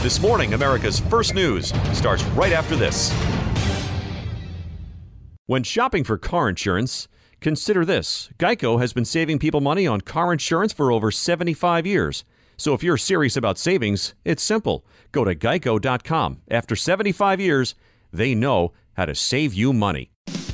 This morning, America's First News starts right after this. When shopping for car insurance, consider this. Geico has been saving people money on car insurance for over 75 years. So if you're serious about savings, it's simple. Go to geico.com. After 75 years, they know how to save you money.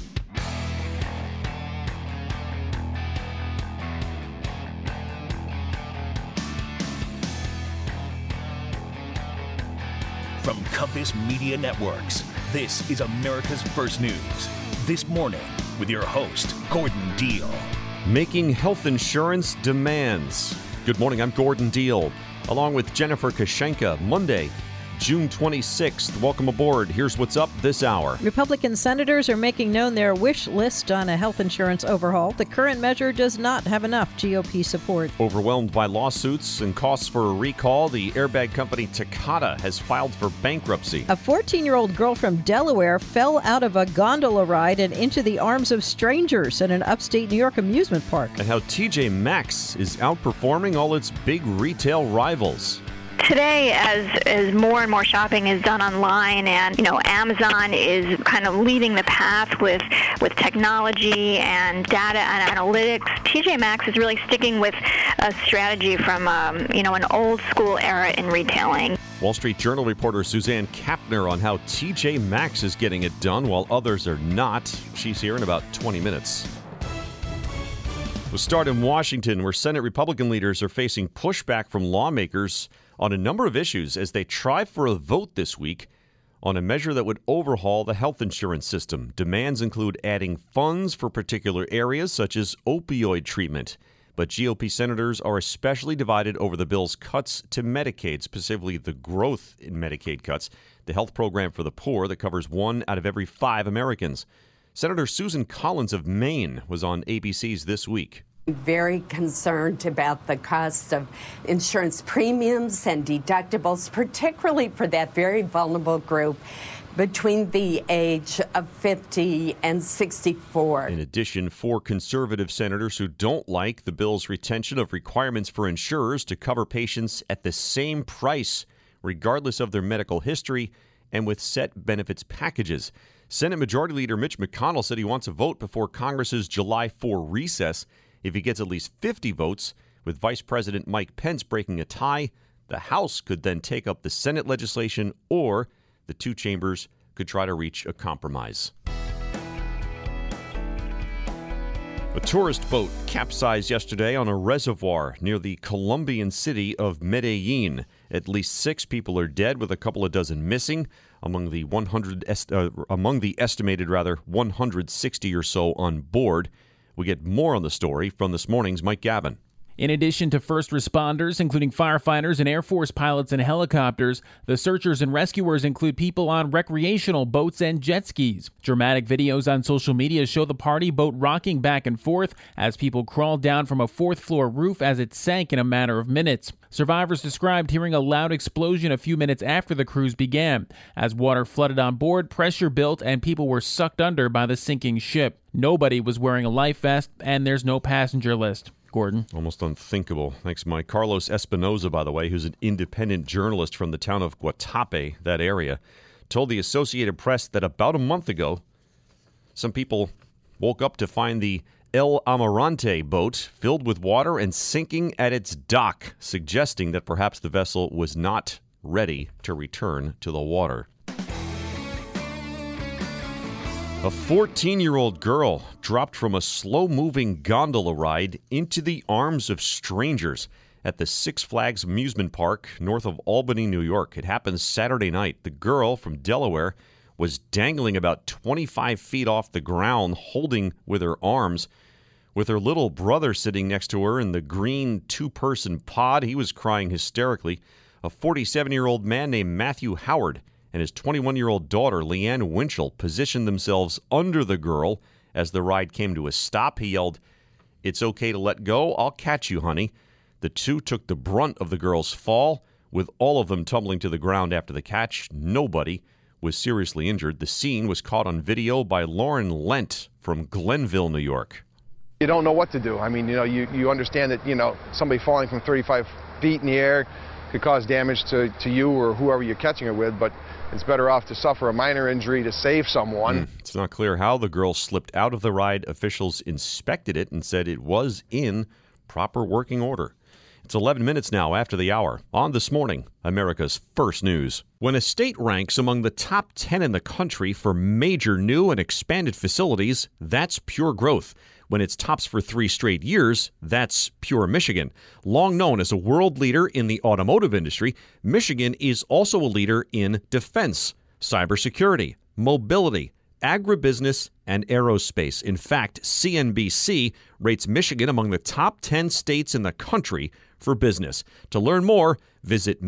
From Compass Media Networks, this is America's First News. This morning, with your host, Gordon Deal. Making health insurance demands. Good morning, I'm Gordon Deal, along with Jennifer Kashenka. Monday, June 26th. Welcome aboard. Here's what's up this hour. Republican senators are making known their wish list on a health insurance overhaul. The current measure does not have enough GOP support. Overwhelmed by lawsuits and costs for a recall, the airbag company Takata has filed for bankruptcy. A 14-year-old girl from Delaware fell out of a gondola ride and into the arms of strangers at an upstate New York amusement park. And how TJ Maxx is outperforming all its big retail rivals. Today, as more and more shopping is done online, and Amazon is kind of leading the path with technology and data and analytics, TJ Maxx is really sticking with a strategy from an old school era in retailing. Wall Street Journal reporter Suzanne Kapner on how TJ Maxx is getting it done while others are not. She's here in about 20 minutes. We'll start in Washington, where Senate Republican leaders are facing pushback from lawmakers on a number of issues as they try for a vote this week on a measure that would overhaul the health insurance system. Demands include adding funds for particular areas such as opioid treatment. But GOP senators are especially divided over the bill's cuts to Medicaid, specifically the growth in Medicaid cuts, the health program for the poor that covers 1 out of every 5 Americans. Senator Susan Collins of Maine was on ABC's This Week. Very concerned about the cost of insurance premiums and deductibles, particularly for that very vulnerable group between the age of 50 and 64. In addition, 4 conservative senators who don't like the bill's retention of requirements for insurers to cover patients at the same price, regardless of their medical history, and with set benefits packages. Senate Majority Leader Mitch McConnell said he wants a vote before Congress's July 4 recess. If he gets at least 50 votes, with Vice President Mike Pence breaking a tie, the House could then take up the Senate legislation, or the 2 chambers could try to reach a compromise. A tourist boat capsized yesterday on a reservoir near the Colombian city of Medellin. At least 6 people are dead, with a couple of dozen missing, among the estimated 160 or so on board. We get more on the story from this morning's Mike Gavin. In addition to first responders, including firefighters and Air Force pilots and helicopters, the searchers and rescuers include people on recreational boats and jet skis. Dramatic videos on social media show the party boat rocking back and forth as people crawled down from a 4th-floor roof as it sank in a matter of minutes. Survivors described hearing a loud explosion a few minutes after the cruise began. As water flooded on board, pressure built, and people were sucked under by the sinking ship. Nobody was wearing a life vest, and there's no passenger list. Gordon. Almost unthinkable. Thanks, Mike. Carlos Espinoza, by the way, who's an independent journalist from the town of Guatape, that area, told the Associated Press that about a month ago, some people woke up to find the El Amarante boat filled with water and sinking at its dock, suggesting that perhaps the vessel was not ready to return to the water. A 14-year-old girl dropped from a slow-moving gondola ride into the arms of strangers at the Six Flags amusement park north of Albany, New York. It happened Saturday night. The girl from Delaware was dangling about 25 feet off the ground, holding with her arms, with her little brother sitting next to her in the green 2-person pod. He was crying hysterically. A 47-year-old man named Matthew Howard and his 21-year-old daughter, Leanne Winchell, positioned themselves under the girl as the ride came to a stop. He yelled, "It's okay to let go. I'll catch you, honey." The 2 took the brunt of the girl's fall, with all of them tumbling to the ground after the catch. Nobody was seriously injured. The scene was caught on video by Lauren Lent from Glenville, New York. You don't know what to do. I mean, you understand that, somebody falling from 35 feet in the air, could cause damage to you or whoever you're catching it with, but it's better off to suffer a minor injury to save someone. It's not clear how the girl slipped out of the ride. Officials inspected it and said it was in proper working order. It's 11 minutes now after the hour. On This Morning, America's First News. When a state ranks among the top 10 in the country for major new and expanded facilities, that's pure growth. When it's tops for 3 straight years, that's pure Michigan. Long known as a world leader in the automotive industry, Michigan is also a leader in defense, cybersecurity, mobility, agribusiness, and aerospace. In fact, CNBC rates Michigan among the top 10 states in the country for business. To learn more, visit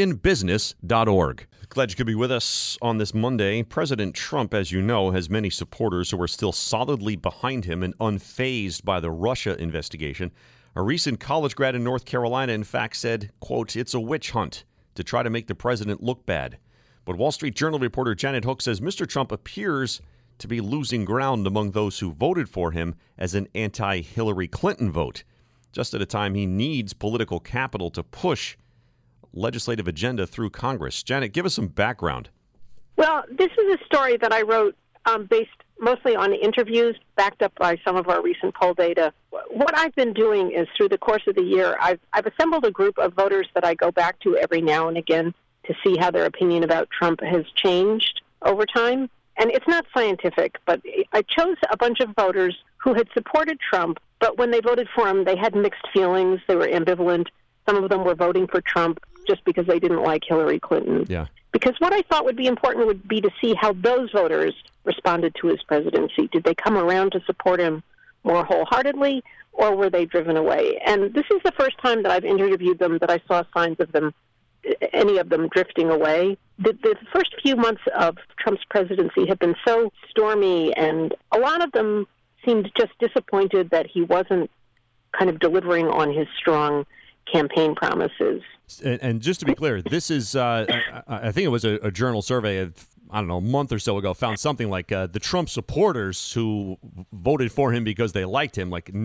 michiganbusiness.org. Glad you could be with us on this Monday. President Trump, as you know, has many supporters who are still solidly behind him and unfazed by the Russia investigation. A recent college grad in North Carolina, in fact, said, quote, "It's a witch hunt to try to make the president look bad." But Wall Street Journal reporter Janet Hook says Mr. Trump appears to be losing ground among those who voted for him as an anti-Hillary Clinton vote, just at a time he needs political capital to push legislative agenda through Congress. Janet, give us some background. Well, this is a story that I wrote based mostly on interviews backed up by some of our recent poll data. What I've been doing is through the course of the year, I've assembled a group of voters that I go back to every now and again to see how their opinion about Trump has changed over time. And it's not scientific, but I chose a bunch of voters who had supported Trump, but when they voted for him, they had mixed feelings. They were ambivalent. Some of them were voting for Trump just because they didn't like Hillary Clinton. Yeah. Because what I thought would be important would be to see how those voters responded to his presidency. Did they come around to support him more wholeheartedly, or were they driven away? And this is the first time that I've interviewed them that I saw signs of them, any of them drifting away. The first few months of Trump's presidency have been so stormy, and a lot of them seemed just disappointed that he wasn't kind of delivering on his strong campaign promises. And just to be clear, this is, I think it was a journal survey of, I don't know, a month or so ago, found something like the Trump supporters who voted for him because they liked him, like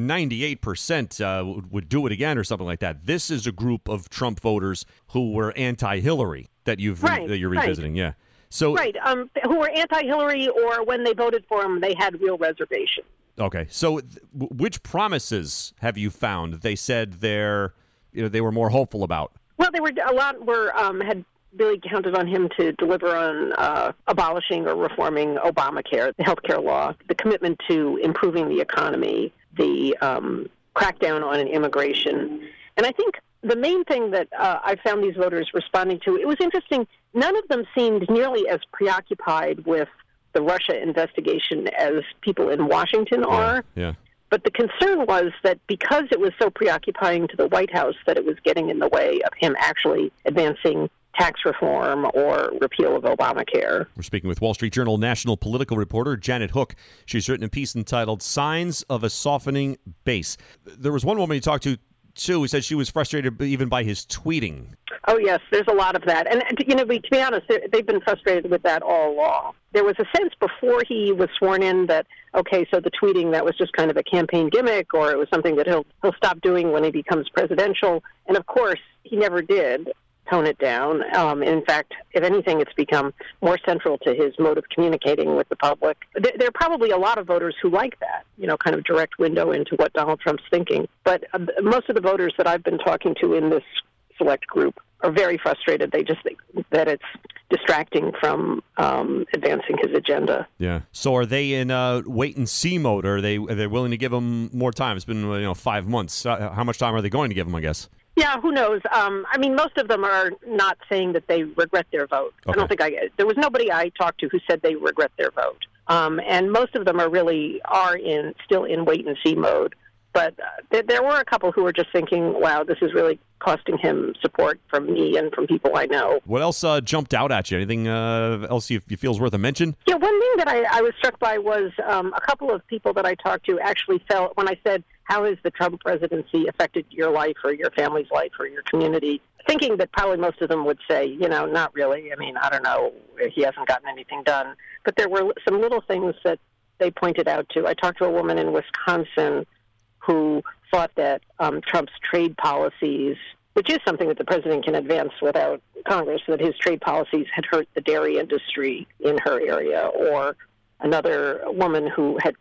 98% would do it again or something like that. This is a group of Trump voters who were anti-Hillary that you're revisiting. Yeah. So who were anti-Hillary, or when they voted for him, they had real reservations. Okay. So which promises have you found they said they were more hopeful about? Well, a lot had really counted on him to deliver on abolishing or reforming Obamacare, the health care law, the commitment to improving the economy, the crackdown on immigration. And I think the main thing that I found these voters responding to, it was interesting, none of them seemed nearly as preoccupied with the Russia investigation as people in Washington are. Yeah. But the concern was that because it was so preoccupying to the White House, that it was getting in the way of him actually advancing tax reform or repeal of Obamacare. We're speaking with Wall Street Journal national political reporter Janet Hook. She's written a piece entitled "Signs of a Softening Base." There was one woman you talked to, too, who said she was frustrated even by his tweeting. Oh, yes, there's a lot of that. And, to be honest, they've been frustrated with that all along. There was a sense before he was sworn in that, okay, so the tweeting, that was just kind of a campaign gimmick, or it was something that he'll stop doing when he becomes presidential. And, of course, he never did tone it down. In fact, if anything, it's become more central to his mode of communicating with the public. There are probably a lot of voters who like that, kind of direct window into what Donald Trump's thinking. But most of the voters that I've been talking to in this select group are very frustrated. They just think that it's distracting from advancing his agenda. Yeah. So are they in wait-and-see mode, or are they willing to give him more time? It's been 5 months. How much time are they going to give him, I guess? Yeah, who knows? Most of them are not saying that they regret their vote. Okay. I don't think there was nobody I talked to who said they regret their vote. And most of them are still in wait-and-see mode. But there were a couple who were just thinking, wow, this is really costing him support from me and from people I know. What else jumped out at you? Anything else you feel is worth a mention? Yeah, one thing that I was struck by was a couple of people that I talked to actually felt, when I said, how has the Trump presidency affected your life or your family's life or your community, thinking that probably most of them would say, not really. I don't know. He hasn't gotten anything done. But there were some little things that they pointed out to. I talked to a woman in Wisconsin who thought that Trump's trade policies which is something that the president can advance without Congress, that his trade policies had hurt the dairy industry in her area, or another woman who had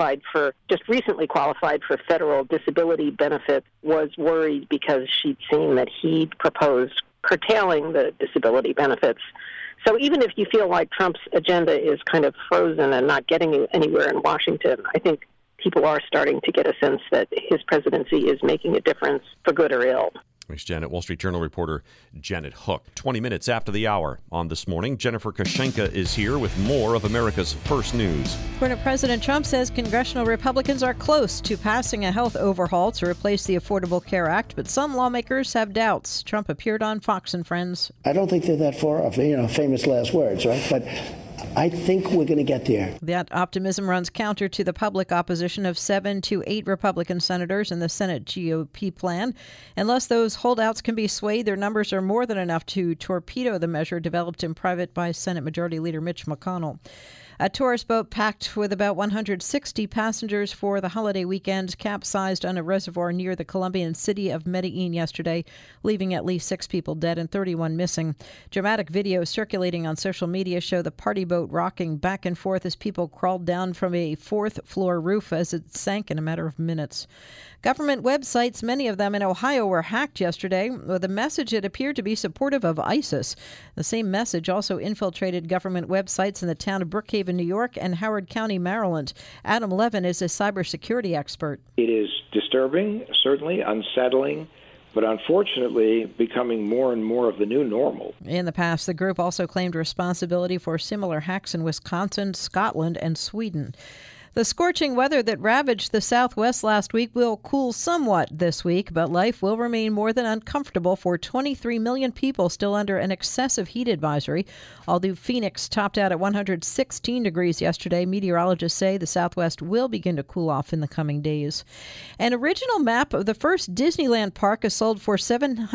just recently qualified for federal disability benefits was worried because she'd seen that he'd proposed curtailing the disability benefits. So even if you feel like Trump's agenda is kind of frozen and not getting you anywhere in Washington, I think people are starting to get a sense that his presidency is making a difference for good or ill. Thanks, Janet. Wall Street Journal reporter Janet Hook. 20 minutes after the hour on This Morning, Jennifer Kashenka is here with more of America's First News. Former President Trump says congressional Republicans are close to passing a health overhaul to replace the Affordable Care Act, but some lawmakers have doubts. Trump appeared on Fox and Friends. I don't think they're that far off, famous last words, right? But I think we're going to get there. That optimism runs counter to the public opposition of 7 to 8 Republican senators in the Senate GOP plan. Unless those holdouts can be swayed, their numbers are more than enough to torpedo the measure developed in private by Senate Majority Leader Mitch McConnell. A tourist boat packed with about 160 passengers for the holiday weekend capsized on a reservoir near the Colombian city of Medellin yesterday, leaving at least 6 people dead and 31 missing. Dramatic videos circulating on social media show the party boat rocking back and forth as people crawled down from a 4th-floor roof as it sank in a matter of minutes. Government websites, many of them in Ohio, were hacked yesterday with a message that appeared to be supportive of ISIS. The same message also infiltrated government websites in the town of Brookhaven, New York, and Howard County, Maryland. Adam Levin is a cybersecurity expert. It is disturbing, certainly unsettling, but unfortunately becoming more and more of the new normal. In the past, the group also claimed responsibility for similar hacks in Wisconsin, Scotland, and Sweden. The scorching weather that ravaged the Southwest last week will cool somewhat this week, but life will remain more than uncomfortable for 23 million people still under an excessive heat advisory. Although Phoenix topped out at 116 degrees yesterday, meteorologists say the Southwest will begin to cool off in the coming days. An original map of the first Disneyland park is sold for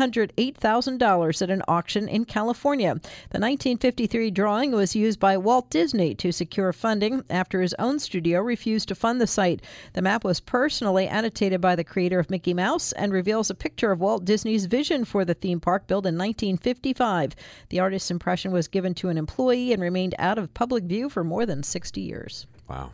$708,000 at an auction in California. The 1953 drawing was used by Walt Disney to secure funding after his own studio refused to fund the site. The map was personally annotated by the creator of Mickey Mouse and reveals a picture of Walt Disney's vision for the theme park built in 1955. The artist's impression was given to an employee and remained out of public view for more than 60 years. Wow.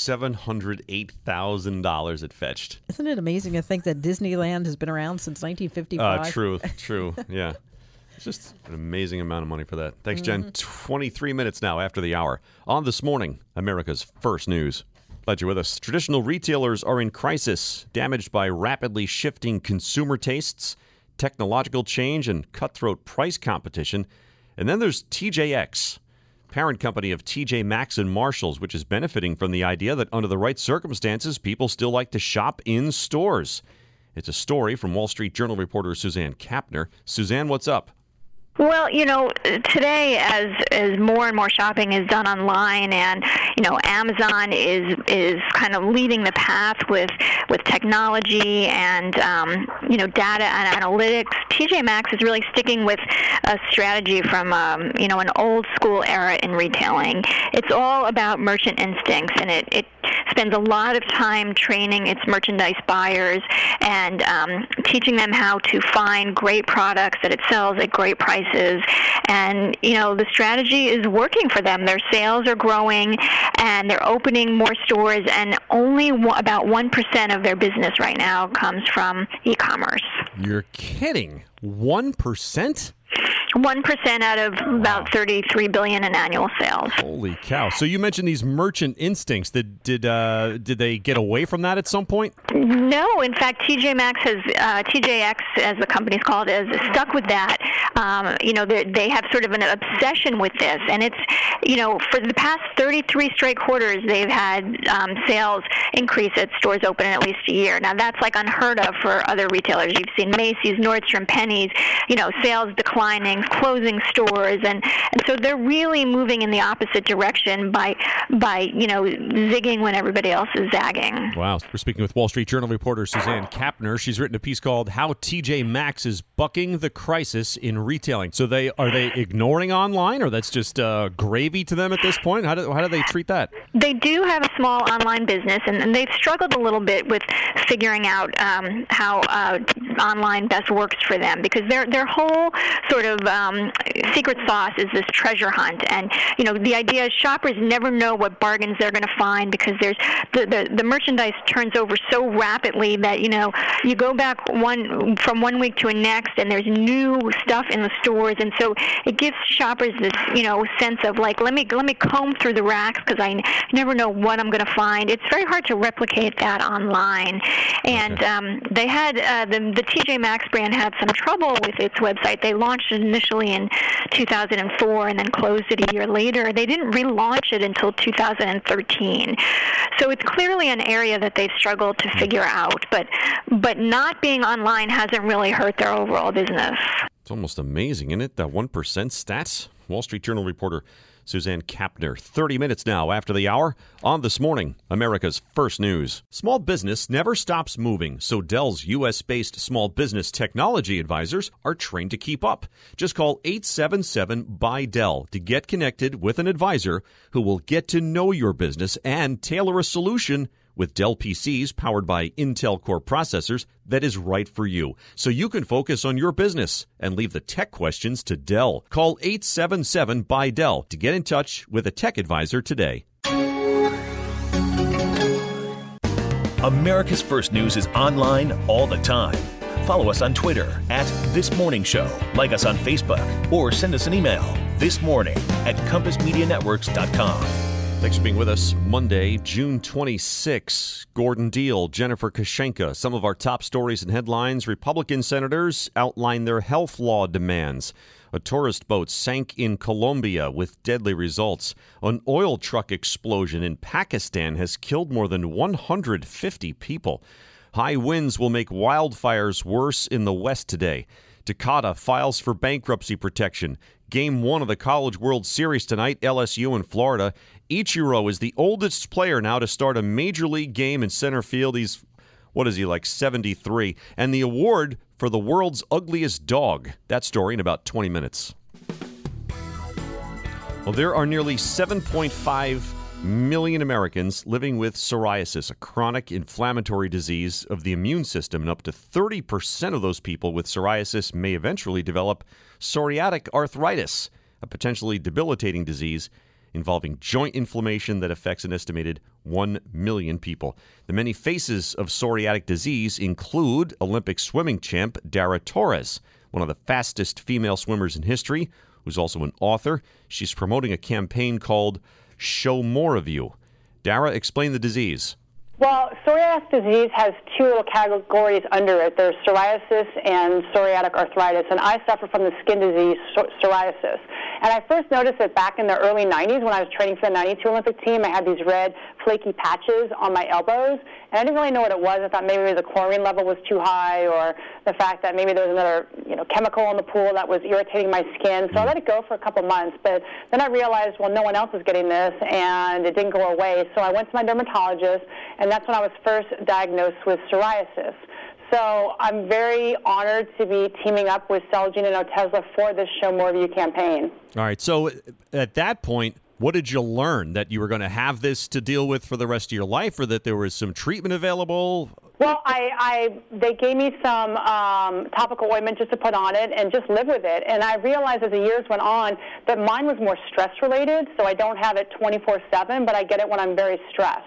$708,000 it fetched. Isn't it amazing to think that Disneyland has been around since 1955? True. Yeah. It's just an amazing amount of money for that. Thanks, Jen. 23 minutes now after the hour. On This Morning, America's First News. Glad you're with us. Traditional retailers are in crisis, damaged by rapidly shifting consumer tastes, technological change, and cutthroat price competition. And then there's TJX, parent company of TJ Maxx and Marshalls, which is benefiting from the idea that under the right circumstances, people still like to shop in stores. It's a story from Wall Street Journal reporter Suzanne Kapner. Suzanne, what's up? Well, today as more and more shopping is done online, and Amazon is kind of leading the path with technology and data and analytics. TJ Maxx is really sticking with a strategy from an old school era in retailing. It's all about merchant instincts, and it spends a lot of time training its merchandise buyers and teaching them how to find great products that it sells at great prices. And, the strategy is working for them. Their sales are growing, and they're opening more stores, and only about 1% of their business right now comes from e-commerce. You're kidding. 1%? 1% out of about $33 billion in annual sales. Holy cow. So you mentioned these merchant instincts. Did they get away from that at some point? No. In fact, TJ Maxx TJX, as the company's called, is stuck with that. They have sort of an obsession with this. And it's, for the past 33 straight quarters, they've had sales increase at stores open in at least a year. Now, that's like unheard of for other retailers. You've seen Macy's, Nordstrom, Penny's, sales declining, closing stores, and so they're really moving in the opposite direction by zigging when everybody else is zagging. Wow. We're speaking with Wall Street Street Journal reporter Suzanne Kapner. She's written a piece called How TJ Maxx is Bucking the Crisis in Retailing. So are they ignoring online, or that's just gravy to them at this point? How do they treat that? They do have a small online business, and they've struggled a little bit with figuring out how online best works for them, because their whole sort of secret sauce is this treasure hunt. And, the idea is shoppers never know what bargains they're going to find, because there's the merchandise turns over so rapidly that, you go back from one week to a next, and there's new stuff in the stores. And so it gives shoppers this, sense of like, let me comb through the racks, because I never know what I'm going to find. It's very hard to replicate that online. And they had the TJ Maxx brand had some trouble with its website. They launched it initially in 2004 and then closed it a year later. They didn't relaunch it until 2013. So it's clearly an area that they've struggled to figure out. But not being online hasn't really hurt their overall business. It's almost amazing, isn't it? That 1% stats. Wall Street Journal reporter Suzanne Kapner. 30 minutes now after the hour on This Morning, America's First News. Small business never stops moving, so Dell's U.S.-based small business technology advisors are trained to keep up. Just call 877-BUY-DELL to get connected with an advisor who will get to know your business and tailor a solution with Dell PCs powered by Intel Core processors that is right for you, so you can focus on your business and leave the tech questions to Dell. Call 877-BUY-DELL to get in touch with a tech advisor today. America's First News is online all the time. Follow us on Twitter @ThisMorningShow, like us on Facebook, or send us an email thismorning@compassmedianetworks.com. Thanks for being with us. Monday, June 26. Gordon Deal, Jennifer Kashenka. Some of our top stories and headlines. Republican senators outline their health law demands. A tourist boat sank in Colombia with deadly results. An oil truck explosion in Pakistan has killed more than 150 people. High winds will make wildfires worse in the West today. Takata files for bankruptcy protection. Game 1 of the College World Series tonight, LSU in Florida. Ichiro is the oldest player now to start a major league game in center field. He's, 73? And the award for the world's ugliest dog. That story in about 20 minutes. Well, there are nearly 7.5 million Americans living with psoriasis, a chronic inflammatory disease of the immune system, and up to 30% of those people with psoriasis may eventually develop psoriatic arthritis, a potentially debilitating disease involving joint inflammation that affects an estimated 1 million people. The many faces of psoriatic disease include Olympic swimming champ Dara Torres, one of the fastest female swimmers in history, who's also an author. She's promoting a campaign called Show More of You. Dara, explain the disease. Well, psoriatic disease has two little categories under it. There's psoriasis and psoriatic arthritis, and I suffer from the skin disease psoriasis. And I first noticed it back in the early 90s when I was training for the 92 Olympic team. I had these red, flaky patches on my elbows, and I didn't really know what it was. I thought maybe the chlorine level was too high, or the fact that maybe there was another chemical in the pool that was irritating my skin. So I let it go for a couple months, but then I realized, well, no one else is getting this, and it didn't go away. So I went to my dermatologist, and that's when I was first diagnosed with psoriasis. So I'm very honored to be teaming up with Celgene and Otezla for this Show More of You campaign. All right, so at that point, what did you learn? That you were going to have this to deal with for the rest of your life, or that there was some treatment available? Well, they gave me some topical ointment just to put on it and just live with it. And I realized as the years went on that mine was more stress-related, so I don't have it 24/7, but I get it when I'm very stressed.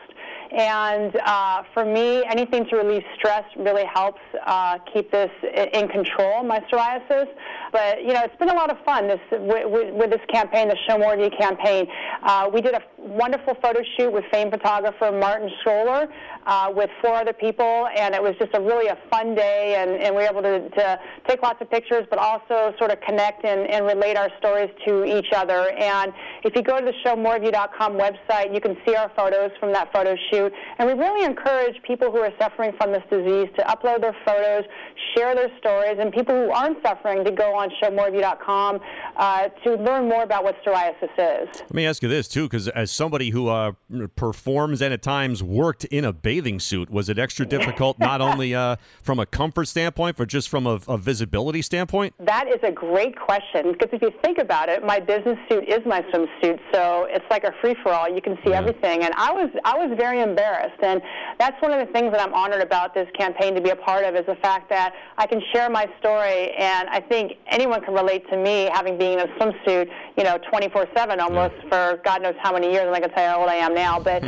And for me, anything to relieve stress really helps keep this in control, my psoriasis. But, it's been a lot of fun with this campaign, the Show More of You campaign. We did a wonderful photo shoot with famed photographer Martin Scholler with 4 other people, and it was just really a fun day, and we were able to take lots of pictures, but also sort of connect and relate our stories to each other. And if you go to the showmoreofyou.com website, you can see our photos from that photo shoot. And we really encourage people who are suffering from this disease to upload their photos, share their stories, and people who aren't suffering to go on showmoreofyou.com to learn more about what psoriasis is. Let me ask you this, too, because as somebody who performs and at times worked in a bathing suit, was it extra difficult not only from a comfort standpoint, but just from a visibility standpoint? That is a great question, because if you think about it, my business suit is my swimsuit, so it's like a free-for-all. You can see everything, and I was very embarrassed, and that's one of the things that I'm honored about this campaign to be a part of, is the fact that I can share my story, and I think anyone can relate to me having been in a swimsuit, 24/7 almost for God knows how many years. I'm not going to tell you how old I am now, but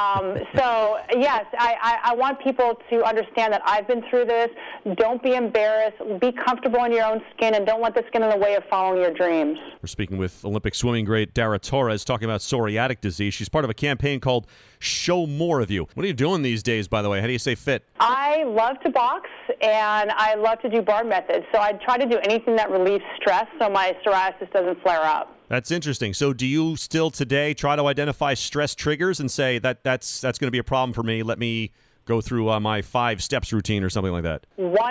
so yes, I want people to understand that I've been through this. Don't be embarrassed. Be comfortable in your own skin, and don't let this get in the way of following your dreams. We're speaking with Olympic swimming great Dara Torres, talking about psoriatic disease. She's part of a campaign called Show More of You. What are you doing these days, by the way? How do you stay fit? I love to box, and I love to do bar methods. So I try to do anything that relieves stress so my psoriasis doesn't flare up. That's interesting. So do you still today try to identify stress triggers and say that's going to be a problem for me? Let me go through my 5 steps routine or something like that?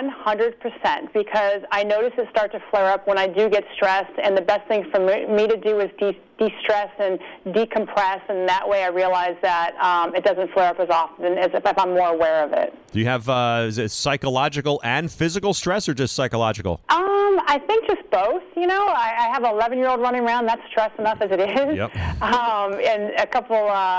100%, because I notice it start to flare up when I do get stressed, and the best thing for me to do is de-stress and decompress, and that way I realize that it doesn't flare up as often as if I'm more aware of it. Do you have is it psychological and physical stress, or just psychological? I think just both. I have an 11-year-old running around. That's stress enough as it is. Yep. And a couple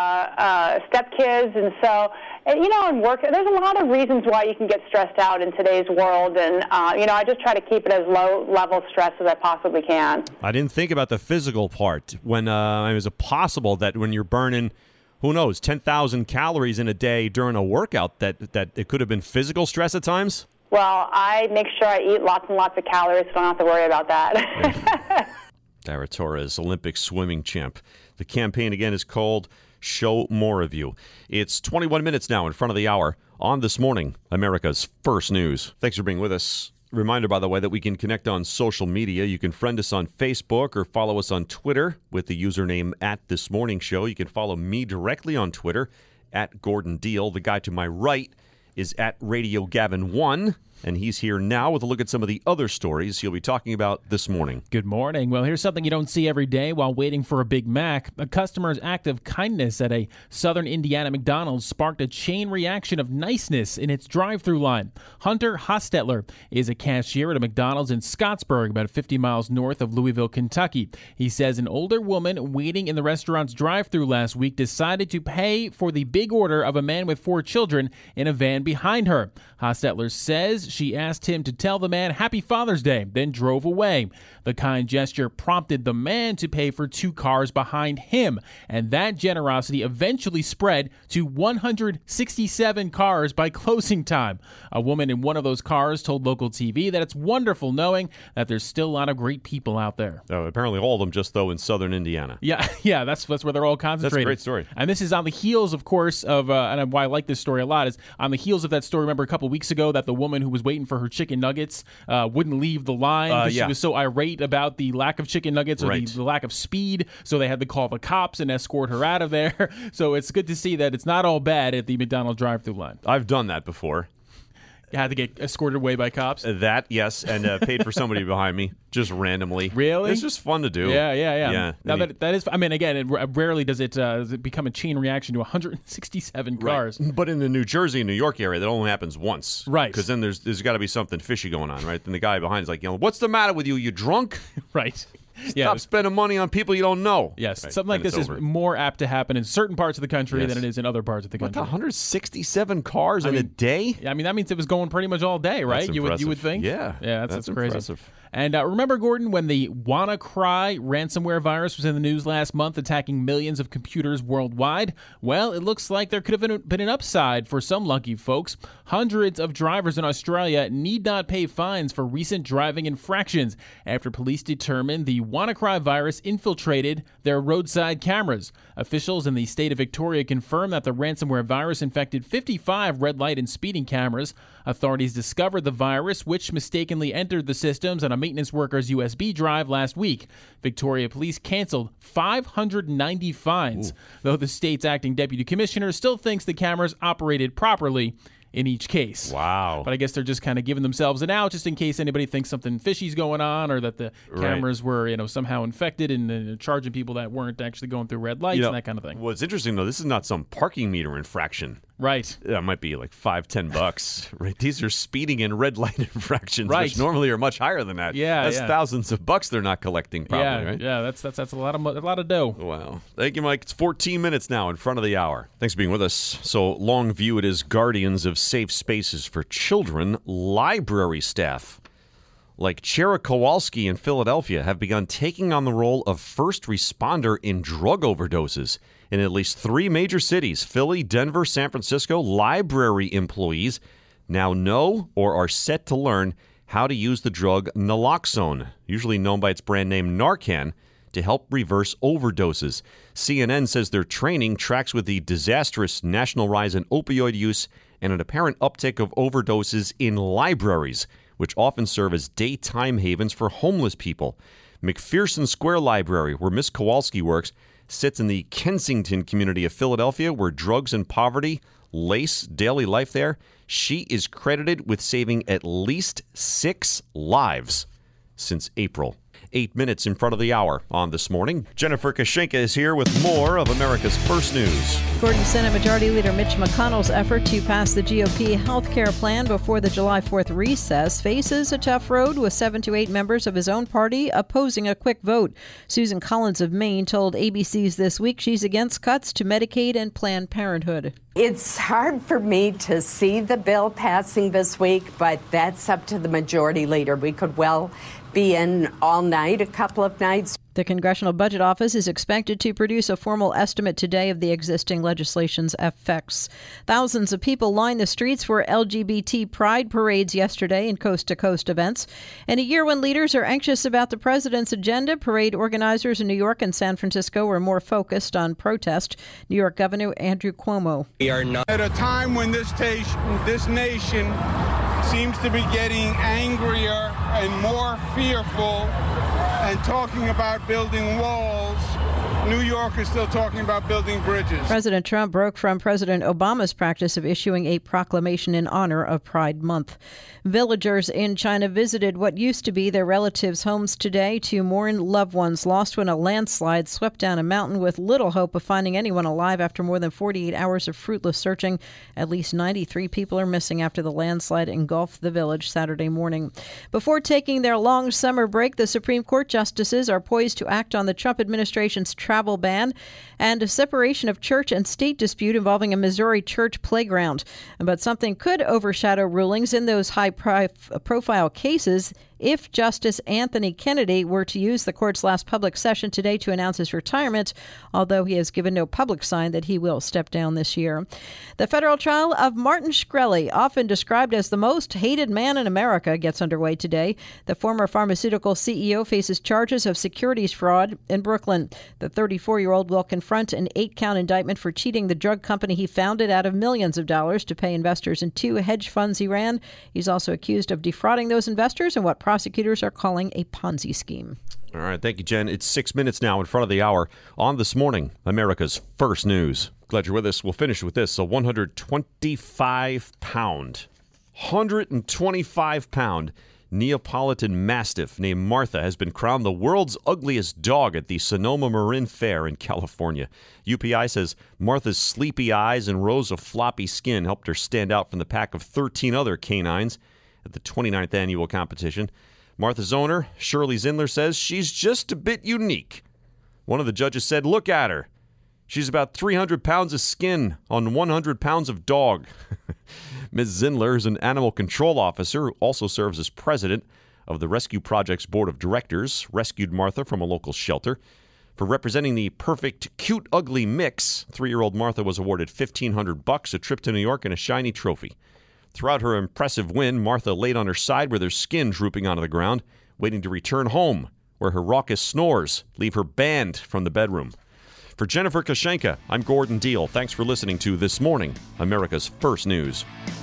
stepkids, and so and work. There's a lot of reasons why you can get stressed out in today's world, and I just try to keep it as low level stress as I possibly can. I didn't think about the physical part. When is it possible that when you're burning, who knows, 10,000 calories in a day during a workout, that it could have been physical stress at times? Well, I make sure I eat lots and lots of calories, so I don't have to worry about that. Dara Torres, Olympic swimming champ. The campaign, again, is called Show More of You. It's 21 minutes now in front of the hour on This Morning, America's First News. Thanks for being with us. Reminder, by the way, that we can connect on social media. You can friend us on Facebook or follow us on Twitter with the username @ThisMorningShow. You can follow me directly on Twitter @GordonDeal. The guy to my right is @RadioGavin1, and he's here now with a look at some of the other stories he'll be talking about this morning. Good morning. Well, here's something you don't see every day while waiting for a Big Mac. A customer's act of kindness at a southern Indiana McDonald's sparked a chain reaction of niceness in its drive-thru line. Hunter Hostetler is a cashier at a McDonald's in Scottsburg, about 50 miles north of Louisville, Kentucky. He says an older woman waiting in the restaurant's drive-thru last week decided to pay for the big order of a man with 4 children in a van behind her. Hostetler says she asked him to tell the man Happy Father's Day, then drove away. The kind gesture prompted the man to pay for 2 cars behind him, and that generosity eventually spread to 167 cars by closing time. A woman in one of those cars told local TV that it's wonderful knowing that there's still a lot of great people out there. Oh, apparently all of them just, though, in southern Indiana. Yeah, that's where they're all concentrated. That's a great story. And this is on the heels, of course, of, and why I like this story a lot, is on the heels of that story. Remember a couple weeks ago that the woman who was waiting for her chicken nuggets wouldn't leave the line because she was so irate about the lack of chicken nuggets or the lack of speed, so they had to call the cops and escort her out of there. So it's good to see that it's not all bad at the McDonald's drive-thru line. I've done that before. You had to get escorted away by cops? That, yes, and paid for somebody behind me, just randomly. Really? It's just fun to do. Yeah. Now that is, I mean, again, rarely does it become a chain reaction to 167 cars. Right. But in the New Jersey and New York area, that only happens once. Right. Because then there's got to be something fishy going on, right? Then the guy behind is like, what's the matter with you? You drunk? Right. Stop spending money on people you don't know. Yes, right. Something like this is more apt to happen in certain parts of the country than it is in other parts of the country. 167 cars in a day? I mean, that means it was going pretty much all day, right? That's you would think? Yeah. That's crazy. Impressive. And remember, Gordon, when the WannaCry ransomware virus was in the news last month, attacking millions of computers worldwide? Well, it looks like there could have been an upside for some lucky folks. Hundreds of drivers in Australia need not pay fines for recent driving infractions after police determined the WannaCry virus infiltrated their roadside cameras. Officials in the state of Victoria confirmed that the ransomware virus infected 55 red light and speeding cameras. Authorities discovered the virus, which mistakenly entered the systems on a maintenance worker's USB drive last week. Victoria Police canceled 590 fines, though the state's acting deputy commissioner still thinks the cameras operated properly in each case. Wow. But I guess they're just kind of giving themselves an out just in case anybody thinks something fishy's going on or that the cameras were, somehow infected and charging people that weren't actually going through red lights and that kind of thing. What's interesting, though, this is not some parking meter infraction. Right. That might be like $5-10, right? These are speeding and red light infractions, right, which normally are much higher than that. Yeah, that's thousands of bucks they're not collecting, probably, right? Yeah, that's a lot of dough. Wow. Thank you, Mike. It's 14 minutes now in front of the hour. Thanks for being with us. So Longview, it is guardians of safe spaces for children. Library staff like Chera Kowalski in Philadelphia have begun taking on the role of first responder in drug overdoses. In at least 3 major cities, Philly, Denver, San Francisco, library employees now know or are set to learn how to use the drug naloxone, usually known by its brand name Narcan, to help reverse overdoses. CNN says their training tracks with the disastrous national rise in opioid use and an apparent uptick of overdoses in libraries, which often serve as daytime havens for homeless people. McPherson Square Library, where Miss Kowalski works, sits in the Kensington community of Philadelphia, where drugs and poverty lace daily life there. She is credited with saving at least 6 lives since April. 8 minutes in front of the hour on This Morning. Jennifer Kashenka is here with more of America's First News. Gordon, Senate Majority Leader Mitch McConnell's effort to pass the GOP health care plan before the July 4th recess faces a tough road, with 7 to 8 members of his own party opposing a quick vote. Susan Collins of Maine told ABC's This Week she's against cuts to Medicaid and Planned Parenthood. It's hard for me to see the bill passing this week, but that's up to the majority leader. We could well be in all night, a couple of nights. The Congressional Budget Office is expected to produce a formal estimate today of the existing legislation's effects. Thousands of people lined the streets for LGBT pride parades yesterday and coast-to-coast events. In a year when leaders are anxious about the president's agenda, parade organizers in New York and San Francisco were more focused on protest. New York Governor Andrew Cuomo. We are not at a time when this nation seems to be getting angrier and more fearful and talking about building walls. New York is still talking about building bridges. President Trump broke from President Obama's practice of issuing a proclamation in honor of Pride Month. Villagers in China visited what used to be their relatives' homes today to mourn loved ones lost when a landslide swept down a mountain, with little hope of finding anyone alive after more than 48 hours of fruitless searching. At least 93 people are missing after the landslide engulfed the village Saturday morning. Before taking their long summer break, the Supreme Court justices are poised to act on the Trump administration's travel ban and a separation of church and state dispute involving a Missouri church playground. But something could overshadow rulings in those high-profile cases if Justice Anthony Kennedy were to use the court's last public session today to announce his retirement, although he has given no public sign that he will step down this year. The federal trial of Martin Shkreli, often described as the most hated man in America, gets underway today. The former pharmaceutical CEO faces charges of securities fraud in Brooklyn. The 34-year-old will confront an 8-count indictment for cheating the drug company he founded out of millions of dollars to pay investors in 2 hedge funds he ran. He's also accused of defrauding those investors in what prosecutors are calling a Ponzi scheme. All right, thank you, Jen. It's 6 minutes now in front of the hour on This Morning, America's First News. Glad you're with us. We'll finish with this. A 125-pound Neapolitan Mastiff named Martha has been crowned the world's ugliest dog at the Sonoma Marin Fair in California. UPI says Martha's sleepy eyes and rows of floppy skin helped her stand out from the pack of 13 other canines at the 29th annual competition. Martha's owner, Shirley Zindler, says she's just a bit unique. One of the judges said, "Look at her. She's about 300 pounds of skin on 100 pounds of dog." Ms. Zindler is an animal control officer who also serves as president of the Rescue Project's board of directors, rescued Martha from a local shelter. For representing the perfect cute ugly mix, 3-year-old Martha was awarded $1,500, a trip to New York, and a shiny trophy. Throughout her impressive win, Martha laid on her side with her skin drooping onto the ground, waiting to return home, where her raucous snores leave her banned from the bedroom. For Jennifer Kashenka, I'm Gordon Deal. Thanks for listening to This Morning, America's First News.